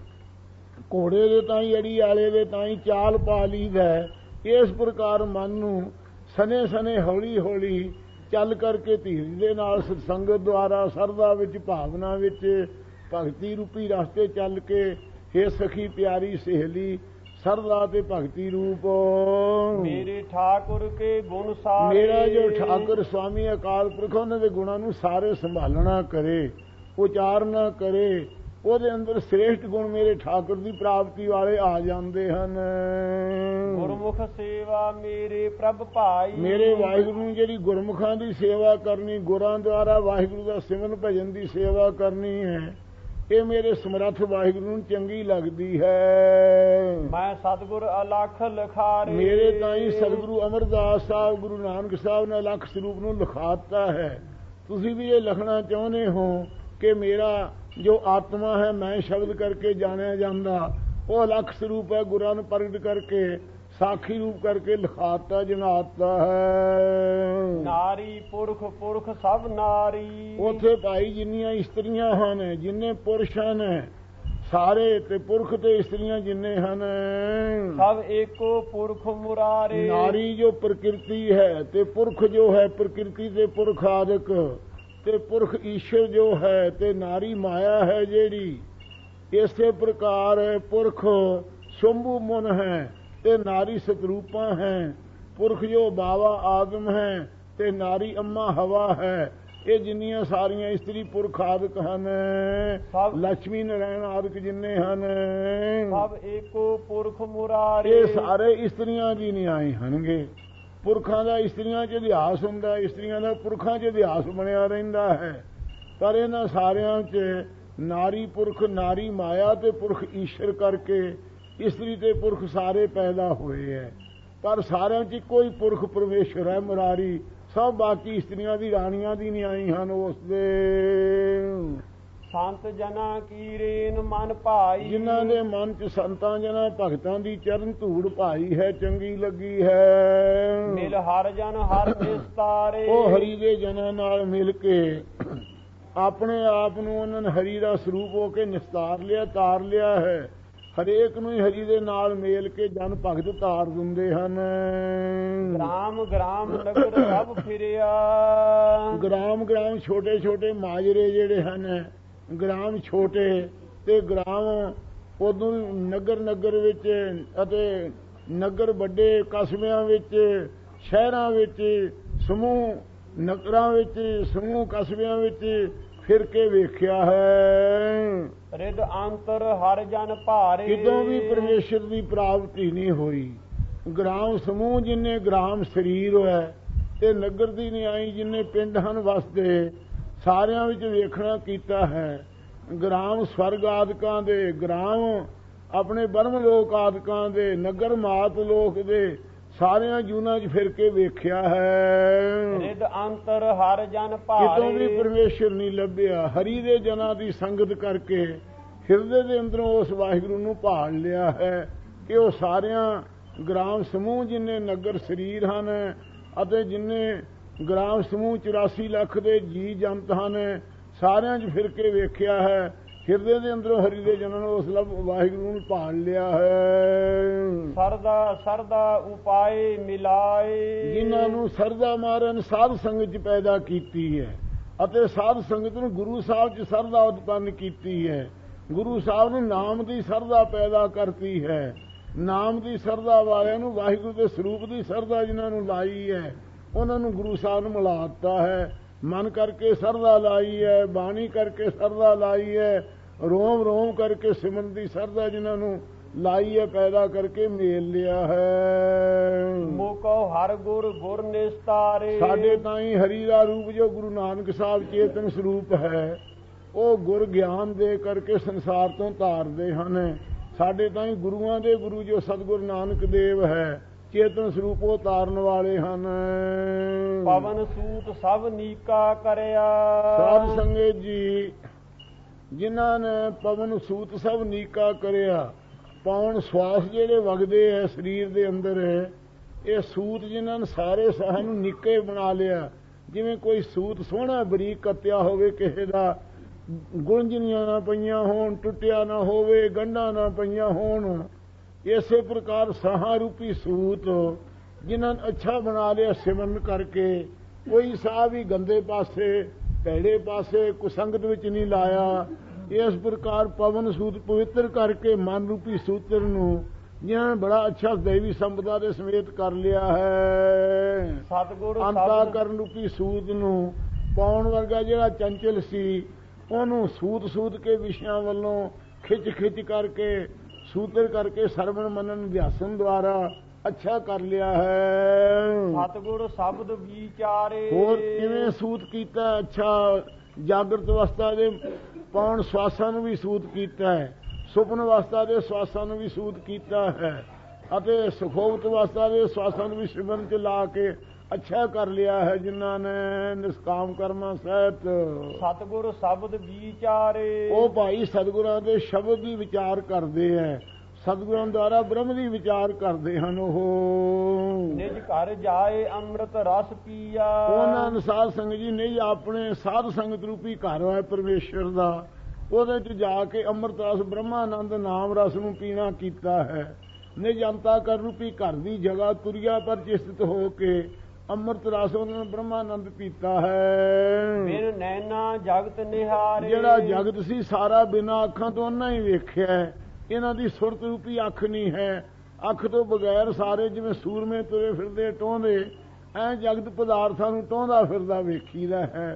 S2: ਘੋੜੇ ਦੇ ਤਾਈਂ ਅੜੀ ਵਾਲੇ ਦੇ ਤਾਈਂ ਚਾਲ ਪਾ ਲਈਦਾ, ਇਸ ਪ੍ਰਕਾਰ ਮਨ ਨੂੰ ਸਨੇ ਸਨੇ ਹੌਲੀ ਹੌਲੀ ਚੱਲ ਕਰਕੇ ਧੀਰਜ ਦੇ ਨਾਲ ਸਤਸੰਗਤ ਦੁਆਰਾ ਸਰਦਾ ਵਿੱਚ ਭਾਵਨਾ ਵਿੱਚ ਭਗਤੀ ਰੂਪੀ ਰਸਤੇ ਚੱਲ ਕੇ, ਹੇ ਸਖੀ ਪਿਆਰੀ ਸਹੇਲੀ ਸਰਦਾ ਤੇ ਭਗਤੀ ਰੂਪ
S1: ਮੇਰੇ ਠਾਕੁਰ ਕੇ ਗੁਣ ਸਾਰੇ।
S2: ਮੇਰਾ ਜੋ ਠਾਕੁਰ ਸਵਾਮੀ ਅਕਾਲ ਪੁਰਖ ਉਹਨਾਂ ਦੇ ਗੁਣਾਂ ਨੂੰ ਸਾਰੇ ਸੰਭਾਲਣਾ ਕਰੇ, ਉਚਾਰਨਾ ਕਰੇ, ਉਹਦੇ ਅੰਦਰ ਸ੍ਰੇਸ਼ਟ ਗੁਣ ਮੇਰੇ ਠਾਕੁਰ ਦੀ ਪ੍ਰਾਪਤੀ ਵਾਲੇ ਆ ਜਾਂਦੇ ਹਨ।
S1: ਗੁਰਮੁਖ ਸੇਵਾ ਮੇਰੇ ਪ੍ਰਭ ਭਾਈ।
S2: ਮੇਰੇ ਵਾਹਿਗੁਰੂ ਨੂੰ ਜਿਹੜੀ ਗੁਰਮੁਖਾਂ ਦੀ ਸੇਵਾ ਕਰਨੀ, ਗੁਰਾਂ ਦੁਆਰਾ ਵਾਹਿਗੁਰੂ ਦਾ ਸਿਮਰਨ ਭਜਨ ਦੀ ਸੇਵਾ ਕਰਨੀ ਹੈ, ਇਹ ਮੇਰੇ ਸਮਰੱਥ ਵਾਹਿਗੁਰੂ ਨੂੰ ਚੰਗੀ ਲੱਗਦੀ ਹੈ।
S1: ਮੈਂ ਸਤਿਗੁਰ ਅਲਖ ਲਿਖਾਰੇ।
S2: ਮੇਰੇ ਤਾਈਂ ਸਤਿਗੁਰੂ ਅਮਰਦਾਸ ਸਾਹਿਬ, ਗੁਰੂ ਨਾਨਕ ਸਾਹਿਬ ਨੇ ਅਲਖ ਸਰੂਪ ਨੂੰ ਲਿਖਾਤਾ ਹੈ। ਤੁਸੀਂ ਵੀ ਇਹ ਲਿਖਣਾ ਚਾਹੁੰਦੇ ਹੋ ਕਿ ਮੇਰਾ ਜੋ ਆਤਮਾ ਹੈ, ਮੈਂ ਸ਼ਬਦ ਕਰਕੇ ਜਾਣਿਆ ਜਾਂਦਾ, ਉਹ ਅਲਖ ਸਰੂਪ ਹੈ, ਗੁਰਾਂ ਨੂੰ ਪ੍ਰਗਟ ਕਰਕੇ ਸਾਖੀ ਰੂਪ ਕਰਕੇ ਲਿਖਾਤਾ ਜਨਾਤਾ ਹੈ।
S1: ਨਾਰੀ ਪੁਰਖ ਪੁਰਖ ਸਭ ਨਾਰੀ।
S2: ਉੱਥੇ ਭਾਈ ਜਿੰਨੀਆਂ ਇਸਤਰੀਆਂ ਹਨ, ਜਿੰਨੇ ਪੁਰਸ਼ ਹਨ ਸਾਰੇ, ਤੇ ਪੁਰਖ ਤੇ ਇਸਤਰੀਆਂ ਜਿੰਨੇ ਹਨ,
S1: ਸਭ ਏਕੋ ਪੁਰਖ ਮੁਰਾਰੇ।
S2: ਨਾਰੀ ਜੋ ਪ੍ਰਕਿਰਤੀ ਹੈ ਤੇ ਪੁਰਖ ਜੋ ਹੈ ਪ੍ਰਕਿਰਤੀ ਤੇ ਪੁਰਖ ਆਦਿਕ, ਤੇ ਪੁਰਖ ਈਸ਼ਰ ਜੋ ਹੈ ਤੇ ਨਾਰੀ ਮਾਇਆ ਹੈ ਜਿਹੜੀ। ਇਸੇ ਪ੍ਰਕਾਰ ਪੁਰਖ ਸ਼ੰਭੂ ਮਨ ਹੈ ਤੇ ਨਾਰੀ ਸਤਰੂਪਾਂ ਹੈ। ਪੁਰਖ ਜੋ ਬਾਵਾ ਆਦਮ ਹੈ ਤੇ ਨਾਰੀ ਅੰਮਾ ਹਵਾ ਹੈ। ਇਹ ਜਿੰਨੀਆਂ ਸਾਰੀਆਂ ਇਸਤਰੀ ਪੁਰਖ ਆਦਿਕ ਹਨ, ਲక్ష్ਮੀ ਨਾਰਾਇਣ ਆਦਿਕ ਜਿੰਨੇ ਹਨ,
S1: ਸਭ ਏਕੋ ਪੁਰਖ ਮੁਰਾਰੇ।
S2: ਇਹ ਸਾਰੇ ਇਸਤਰੀਆਂ ਦੀ ਨਿਆਈ ਹਨਗੇ। ਪੁਰਖਾਂ ਦਾ ਇਸਤਰੀਆਂ 'ਚ ਇਤਿਹਾਸ ਹੁੰਦਾ, ਇਸਤਰੀਆਂ ਦਾ ਪੁਰਖਾਂ 'ਚ ਇਤਿਹਾਸ ਬਣਿਆ ਰਹਿੰਦਾ ਹੈ। ਪਰ ਇਹਨਾਂ ਸਾਰਿਆਂ 'ਚ ਨਾਰੀ ਪੁਰਖ, ਨਾਰੀ ਮਾਇਆ ਤੇ ਪੁਰਖ ਈਸ਼ਰ ਕਰਕੇ ਇਸਤਰੀ ਤੇ ਪੁਰਖ ਸਾਰੇ ਪੈਦਾ ਹੋਏ ਹੈ। ਪਰ ਸਾਰਿਆਂ 'ਚ ਕੋਈ ਪੁਰਖ ਪਰਮੇਸ਼ਰ ਹੈ ਮੁਰਾਰੀ। ਸਭ ਬਾਕੀ ਇਸਤਰੀਆਂ ਦੀ ਰਾਣੀਆਂ ਦੀ ਨਿਆਈ ਹਨ ਉਸ ਦੇ।
S1: ਸੰਤ ਜਨਾਂ ਕੀ ਰੇਨ ਮਨ ਭਾਈ,
S2: ਜਿਨ੍ਹਾਂ ਦੇ ਮਨ 'ਚ ਸੰਤਾਂ ਜਨਾਂ ਭਗਤਾਂ ਦੀ ਚਰਨ ਧੂੜ ਭਾਈ ਹੈ, ਚੰਗੀ ਲੱਗੀ ਹੈ।
S1: ਮਿਲ ਹਰ ਜਨ ਹਰ ਨਿਸਤਾਰੇ,
S2: ਉਹ ਹਰੀ ਦੇ ਜਨਾਂ ਨਾਲ ਮਿਲ ਕੇ ਆਪਣੇ ਆਪ ਨੂੰ ਉਹਨਾਂ ਨੇ ਹਰੀ ਦਾ ਸਰੂਪ ਹੋ ਕੇ ਨਿਸਤਾਰ ਲਿਆ, ਤਾਰ ਲਿਆ ਹੈ। ਹਰੇਕ ਨੂੰ ਹੀ ਹਰੀ ਦੇ ਨਾਲ ਮੇਲ ਕੇ ਜਨ ਭਗਤ ਤਾਰ ਦਿੰਦੇ ਹਨ।
S1: ਗ੍ਰਾਮ ਗ੍ਰਾਮ ਨਗਰ ਸਭ ਫਿਰਿਆ,
S2: ਗ੍ਰਾਮ ਗ੍ਰਾਮ ਛੋਟੇ ਛੋਟੇ ਮਾਜਰੇ ਜਿਹੜੇ ਹਨ, ਗ੍ਰਾਮ ਛੋਟੇ ਤੇ ਗ੍ਰਾਮ ਉਦੋਂ ਨਗਰ ਨਗਰ ਵਿੱਚ ਅਤੇ ਨਗਰ ਵੱਡੇ ਕਸਬਿਆਂ ਵਿੱਚ, ਸ਼ਹਿਰਾਂ ਵਿੱਚ, ਸਮੂਹ ਨਗਰਾਂ ਵਿੱਚ, ਸਮੂਹ ਕਸਬਿਆਂ ਵਿੱਚ ਫਿਰ ਕੇ ਵੇਖਿਆ ਹੈ।
S1: ਰਿਦ ਅੰਤਰ ਹਰ ਜਨ ਭਾਰੇ,
S2: ਕਿਤੋਂ ਵੀ ਪਰਮੇਸ਼ਰ ਦੀ ਪ੍ਰਾਪਤੀ ਨਹੀਂ ਹੋਈ। ਗ੍ਰਾਮ ਸਮੂਹ ਜਿੰਨੇ ਗ੍ਰਾਮ ਸਰੀਰ ਹੋਇਆ ਤੇ ਨਗਰ ਦੀ ਨਿਆਈ ਜਿੰਨੇ ਪਿੰਡ ਹਨ ਵਸਦੇ, ਸਾਰਿਆਂ ਵਿੱਚ ਵੇਖਣਾ ਕੀਤਾ ਹੈ। ਗ੍ਰਾਮ ਸਵਰਗ ਆਦਿਕਾਂ ਦੇ, ਗ੍ਰਾਮ ਆਪਣੇ ਬ੍ਰਹਮ ਲੋਕ ਆਦਿਕਾਂ ਦੇ, ਨਗਰ ਮਾਤ ਲੋਕ ਦੇ, ਸਾਰਿਆਂ ਜੂਨਾਂ 'ਚ ਫਿਰ ਕੇ ਵੇਖਿਆ ਹੈ।
S1: ਰਿਦ ਅੰਤਰ ਹਰ ਜਨ ਭਾਰੇ,
S2: ਕਿਤੋਂ ਵੀ ਪਰਮੇਸ਼ਰ ਨਹੀਂ ਲੱਭਿਆ। ਹਰੀ ਦੇ ਜਨਾਂ ਦੀ ਸੰਗਤ ਕਰਕੇ ਹਿਰਦੇ ਦੇ ਅੰਦਰੋਂ ਉਸ ਵਾਹਿਗੁਰੂ ਨੂੰ ਭਾਲ ਲਿਆ ਹੈ ਕਿ ਉਹ ਸਾਰਿਆਂ ਗ੍ਰਾਮ ਸਮੂਹ ਜਿੰਨੇ ਨਗਰ ਸਰੀਰ ਹਨ ਅਤੇ ਜਿੰਨੇ ਗ੍ਰਾਮ ਸਮੂਹ 84 ਲੱਖ ਦੇ ਜੀ ਜੰਤ ਹਨ, ਸਾਰਿਆਂ 'ਚ ਫਿਰ ਕੇ ਵੇਖਿਆ ਹੈ। ਹਿਰਦੇ ਦੇ ਅੰਦਰੋਂ ਹਰੀ ਦੇ ਜਨਾਂ ਨੂੰ ਉਸ ਵਾਹਿਗੁਰੂ ਨੂੰ ਭਾਲ ਲਿਆ ਹੈ।
S1: ਸਰਦਾ ਸਰਦਾ ਉਪਾਏ ਮਿਲਾਏ,
S2: ਜਿਨ੍ਹਾਂ ਨੂੰ ਸਰਦਾ ਮਾਰਨ ਸਾਧ ਸੰਗਤ 'ਚ ਪੈਦਾ ਕੀਤੀ ਹੈ ਅਤੇ ਸਾਧ ਸੰਗਤ ਨੂੰ ਗੁਰੂ ਸਾਹਿਬ 'ਚ ਸਰਦਾ ਉਤਪੰਨ ਕੀਤੀ ਹੈ। ਗੁਰੂ ਸਾਹਿਬ ਨੂੰ ਨਾਮ ਦੀ ਸਰਦਾ ਪੈਦਾ ਕਰਤੀ ਹੈ। ਨਾਮ ਦੀ ਸਰਦਾ ਵਾਲਿਆਂ ਨੂੰ ਵਾਹਿਗੁਰੂ ਦੇ ਸਰੂਪ ਦੀ ਸਰਦਾ ਜਿਨ੍ਹਾਂ ਨੂੰ ਲਾਈ ਹੈ, ਉਹਨਾਂ ਨੂੰ ਗੁਰੂ ਸਾਹਿਬ ਨੂੰ ਮਿਲਾ ਦਿੱਤਾ ਹੈ। ਮਨ ਕਰਕੇ ਸਰਦਾ ਲਾਈ ਹੈ, ਬਾਣੀ ਕਰਕੇ ਸਰਦਾ ਲਾਈ ਹੈ, ਰੋਮ ਰੋਮ ਕਰਕੇ ਸਿਮਰਨ ਦੀ ਸਰਦਾ ਜਿਨ੍ਹਾਂ ਨੂੰ ਲਾਈ ਹੈ, ਪੈਦਾ ਕਰਕੇ ਮੇਲ ਲਿਆ ਹੈ।
S1: ਮੋਕੋ ਹਰ ਗੁਰ ਗੁਰ ਨਿਸਤਾਰੇ,
S2: ਸਾਡੇ ਤਾਈਂ ਹਰੀ ਦਾ ਰੂਪ ਜੋ ਗੁਰੂ ਨਾਨਕ ਸਾਹਿਬ ਚੇਤਨ ਸਰੂਪ ਹੈ, ਉਹ ਗੁਰ ਗਿਆਨ ਦੇ ਕਰਕੇ ਸੰਸਾਰ ਤੋਂ ਤਾਰਦੇ ਹਨ। ਸਾਡੇ ਤਾਈਂ ਗੁਰੂਆਂ ਦੇ ਗੁਰੂ ਜੋ ਸਤਿਗੁਰ ਨਾਨਕ ਦੇਵ ਹੈ, ਚੇਤਨ ਸਰੂਪ ਉਹ ਤਾਰਨ ਵਾਲੇ ਹਨ।
S1: ਪਵਨ ਸੂਤ ਸਭ ਨੀਕਾ ਕਰਿਆ,
S2: ਸਾਧ ਸੰਗਤ ਜੀ ਜਿਨ੍ਹਾਂ ਨੇ ਪਵਨ ਸੂਤ ਸਭ ਨੀਕਾ ਕਰਿਆ। ਪੌਣ ਸਵਾਸ ਜਿਹੜੇ ਵਗਦੇ ਹੈ ਸਰੀਰ ਦੇ ਅੰਦਰ, ਇਹ ਸੂਤ ਜਿਨ੍ਹਾਂ ਨੇ ਸਾਰੇ ਸਾਹ ਨੂੰ ਨਿੱਕੇ ਬਣਾ ਲਿਆ। ਜਿਵੇਂ ਕੋਈ ਸੂਤ ਸੋਹਣਾ ਬਰੀਕ ਕੱਤਿਆ ਹੋਵੇ, ਕਿਸੇ ਦਾ ਗੁੰਝਣੀਆਂ ਨਾ ਪਈਆਂ ਹੋਣ, ਟੁੱਟਿਆ ਨਾ ਹੋਵੇ, ਗੰਢਾਂ ਨਾ ਪਈਆਂ ਹੋਣ, ਇਸੇ ਪ੍ਰਕਾਰ ਸਾਹਾਂ ਰੂਪੀ ਸੂਤ ਜਿਨ੍ਹਾਂ ਨੇ ਅੱਛਾ ਬਣਾ ਲਿਆ ਸਿਮਰਨ ਕਰਕੇ। ਕੋਈ ਸਾਹ ਵੀ ਗੰਦੇ ਪਾਸੇ, ਭੈੜੇ ਪਾਸੇ, ਕੁਸੰਗਤ ਵਿੱਚ ਨਹੀਂ ਲਾਇਆ। ਇਸ ਪ੍ਰਕਾਰ ਪਵਨ ਸੂਤ ਪਵਿੱਤਰ ਕਰਕੇ ਮਨ ਰੂਪੀ ਸੂਤਰ ਨੂੰ ਜਿਨ੍ਹਾਂ ਨੇ ਬੜਾ ਅੱਛਾ ਦੇਵੀ ਸੰਪਦਾ ਦੇ ਸਮੇਤ ਕਰ ਲਿਆ ਹੈ।
S1: ਸਤਿਗੁਰੂ
S2: ਅੰਤਾਕਰਨ ਰੂਪੀ ਸੂਤ ਨੂੰ ਪਾਉਣ ਵਰਗਾ ਜਿਹੜਾ ਚੰਚਲ ਸੀ, ਉਹਨੂੰ ਸੂਤ ਸੂਤ ਕੇ ਵਿਸ਼ਿਆਂ ਵੱਲੋਂ ਖਿੱਚ ਖਿੱਚ ਕਰਕੇ, ਸੂਤਰ ਕਰਕੇ ਸਰਵਣ ਮੰਨਣ ਅਭਿਆਸਨ ਦੁਆਰਾ ਅੱਛਾ ਕਰ ਲਿਆ ਹੈ।
S1: ਸਤਿਗੁਰ ਸ਼ਬਦ ਵਿਚਾਰੇ,
S2: ਹੋਰ ਕਿਵੇਂ ਸੂਤ ਕੀਤਾ ਅੱਛਾ। ਜਾਗਰਤ ਅਵਸਥਾ ਦੇ ਪੌਣ ਸਵਾਸਾਂ ਨੂੰ ਵੀ ਸੂਤ ਕੀਤਾ ਹੈ, ਸੁਪਨ ਅਵਸਥਾ ਦੇ ਸਵਾਸਾਂ ਨੂੰ ਵੀ ਸੂਤ ਕੀਤਾ ਹੈ ਅਤੇ ਸੁਖੋਵਤ ਅਵਸਥਾ ਦੇ ਸਵਾਸਾਂ ਨੂੰ ਵੀ ਸਿਮਰਨ 'ਚ ਲਾ ਕੇ ਅੱਛਾ ਕਰ ਲਿਆ ਹੈ ਜਿਨ੍ਹਾਂ ਨੇ ਨਿਸ਼ਕਾਮ ਕਰਮਾਂ ਸਹਿਤ।
S1: ਸਤਿਗੁਰ ਸ਼ਬਦ ਵਿਚਾਰੇ,
S2: ਉਹ ਭਾਈ ਸਤਿਗੁਰਾਂ ਦੇ ਸ਼ਬਦ ਦੀ ਵਿਚਾਰ ਕਰਦੇ ਹੈ, ਸਤਿਗੁਰਾਂ ਦੁਆਰਾ ਬ੍ਰਹਮ ਦੀ ਵਿਚਾਰ ਕਰਦੇ ਹਨ। ਉਹ
S1: ਨਿਜ ਘਰ ਜਾਏ ਅੰਮ੍ਰਿਤ ਰਸ ਪੀਆ,
S2: ਉਹਨਾਂ ਅਨੁਸਾਰ ਸੰਗਤ ਜੀ ਨਹੀਂ ਆਪਣੇ ਸਾਧ ਸੰਗਤ ਰੂਪੀ ਘਰ ਹੈ ਪਰਮੇਸ਼ਰ ਦਾ, ਉਹਦੇ 'ਚ ਜਾ ਕੇ ਅੰਮ੍ਰਿਤ ਰਸ ਬ੍ਰਹਮਾਨੰਦ ਨਾਮ ਰਸ ਨੂੰ ਪੀਣਾ ਕੀਤਾ ਹੈ। ਨਿਜ ਅੰਤਾਕਰ ਰੂਪੀ ਘਰ ਦੀ ਜਗ੍ਹਾ ਤੁਰਿਆ ਪਰ ਚਿਸਤ ਹੋ ਕੇ ਅੰਮ੍ਰਿਤ ਰਸ ਉਹਨਾਂ ਨੇ ਬ੍ਰਹਮਾਨੰਦ ਪੀਤਾ ਹੈ।
S1: ਬਿਨ ਨੈਣਾ ਜਗਤ ਨਿਹਾਰੇ,
S2: ਜਿਹੜਾ ਜਗਤ ਸੀ ਸਾਰਾ ਬਿਨਾਂ ਅੱਖਾਂ ਤੋਂ ਉਹਨਾਂ ਹੀ ਵੇਖਿਆ। ਇਹਨਾਂ ਦੀ ਸੁਰਤ ਰੂਪੀ ਅੱਖ ਨਹੀਂ ਹੈ। ਅੱਖ ਤੋਂ ਬਗੈਰ ਸਾਰੇ ਜਿਵੇਂ ਸੂਰਮੇ ਤੁਰੇ ਫਿਰਦੇ ਟੋਂਦੇ, ਐ ਜਗਤ ਪਦਾਰਥਾਂ ਨੂੰ ਟੋਂਦਾ ਫਿਰਦਾ ਵੇਖੀਦਾ ਹੈ।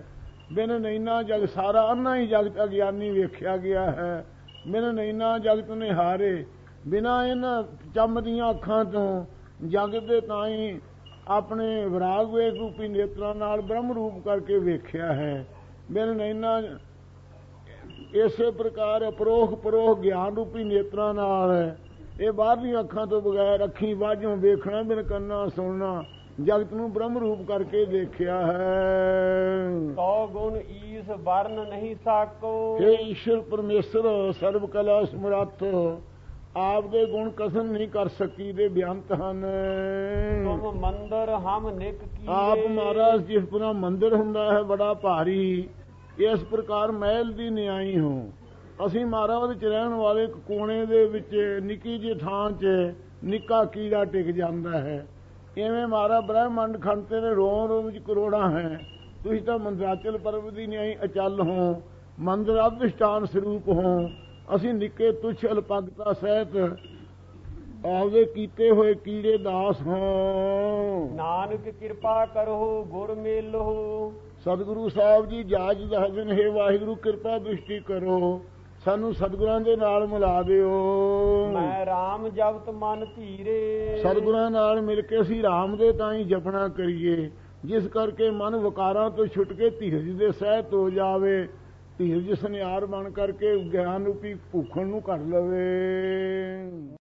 S2: ਬਿਨ ਨੈਣਾ ਜਗ ਸਾਰਾ, ਅੰਨਾ ਹੀ ਜਗਤ ਅਗਿਆਨੀ ਵੇਖਿਆ ਗਿਆ ਹੈ। ਬਿਨ ਨੈਣਾ ਜਗਤ ਨਿਹਾਰੇ, ਬਿਨਾਂ ਇਹਨਾਂ ਚਮਦੀਆਂ ਅੱਖਾਂ ਤੋਂ ਜਗਤ ਦੇ ਤਾਈਂ ਆਪਣੇ ਵਿਰਾਗ ਵੇਖ ਰੂਪੀ ਨੇਤਰਾਂ ਨਾਲ ਬ੍ਰਹਮ ਰੂਪ ਕਰਕੇ ਵੇਖਿਆ ਹੈ। ਬਿਨ ਨੈਣਾ ਇਸੇ ਪ੍ਰਕਾਰ ਅਪਰੋਖ ਪਰੋਖ ਗਿਆਨ ਰੂਪੀ ਨੇਤਰਾਂ ਨਾਲ ਇਹ ਬਾਹਰਲੀਆਂ ਅੱਖਾਂ ਤੋਂ ਬਗੈਰ ਅੱਖੀ ਬਾਝੋਂ ਵੇਖਣਾ, ਬਿਨ ਕੰਨਾਂ ਸੁਣਨਾ, ਜਗਤ ਨੂੰ ਬ੍ਰਹਮ ਰੂਪ ਕਰਕੇ ਦੇਖਿਆ ਹੈ।
S1: ਸੋ ਗੁਣ ਈਸ ਵਰਨ ਨਹੀਂ ਸਾਕੋ,
S2: ਹੇ ਈਸ਼ਰ ਪਰਮੇਸ਼ਰ ਸਰਬ ਕਲਾ ਸਮਰੱਥ, ਆਪ ਦੇ ਗੁਣ ਕਥਨ ਨਹੀਂ ਕਰ ਸਕੀ ਦੇ ਬੇਅੰਤ ਹਨ।
S1: ਤੁਮ ਮੰਦਰ ਹਮ ਨਿਕ ਕੀਏ,
S2: ਆਪ ਮਹਾਰਾਜ ਜਿਸ ਤਰ੍ਹਾਂ ਮੰਦਿਰ ਹੁੰਦਾ ਹੈ ਬੜਾ ਭਾਰੀ, ਇਸ ਪ੍ਰਕਾਰ ਮਹਿਲ ਦੀ ਨਿਆਈ ਹੋ। ਅਸੀਂ ਮਹਾਰਾਜ ਚ ਰਹਿਣ ਵਾਲੇ ਕੋਨੇ ਦੇ ਵਿੱਚ ਨਿੱਕੀ ਜਿਹੀ ਥਾਂ 'ਚ ਨਿੱਕਾ ਕੀੜਾ ਟਿਕ ਜਾਂਦਾ ਹੈ। ਇਵੇਂ ਮਹਾਰਾ ਬ੍ਰਹਮੰਡ ਖੰਡਤੇ ਨੇ ਰੋਮ ਰੋਮ ਵਿੱਚ ਕਰੋੜਾਂ ਹੈ। ਤੁਸੀਂ ਤਾਂ ਮੰਦਰਾਚਲ ਪਰਬਤ ਦੀ ਨਿਆਈ ਅਚਲ ਹੋ, ਮੰਦਰ ਅਧਿਸ਼ਠਾਨ ਸਰੂਪ ਹੋ। ਅਸੀਂ ਨਿੱਕੇ ਤੁੱਛ ਅਲਪਗਤਾ ਸਹਿਤ ਆਪਦੇ ਕੀਤੇ ਹੋਏ ਕੀੜੇ ਦਾਸ ਹਾਂ।
S1: ਨਾਨਕ ਕਿਰਪਾ ਕਰੋ ਗੁਰ ਮੇਲੋ,
S2: ਸਤਿਗੁਰੂ ਸਾਹਿਬ ਜੀ ਜਾਜ ਦੱਸਦੇ ਨੇ, ਹੇ ਵਾਹਿਗੁਰੂ ਕਿਰਪਾ ਦ੍ਰਿਸ਼ਟੀ ਕਰੋ, ਸਾਨੂੰ ਸਤਿਗੁਰਾਂ ਦੇ ਨਾਲ ਮਿਲਾ ਦਿਓ।
S1: ਮੈਂ ਰਾਮ ਜਪਤ ਮਨ ਧੀਰੇ,
S2: ਸਤਿਗੁਰਾਂ ਨਾਲ ਮਿਲ ਕੇ ਅਸੀਂ ਰਾਮ ਦੇ ਤਾਂ ਹੀ ਜਪਣਾ ਕਰੀਏ, ਜਿਸ ਕਰਕੇ ਮਨ ਵਿਕਾਰਾਂ ਤੋਂ ਛੁੱਟ ਕੇ ਧੀਰਜ ਦੇ ਸਹਿਤ ਹੋ ਜਾਵੇ। ਧੀਰਜ ਸੁਨਿਆਰ ਬਣ ਕਰਕੇ ਗਿਆਨ ਰੂਪੀ ਭੂਖਣ ਨੂੰ ਘੜ ਲਵੇ।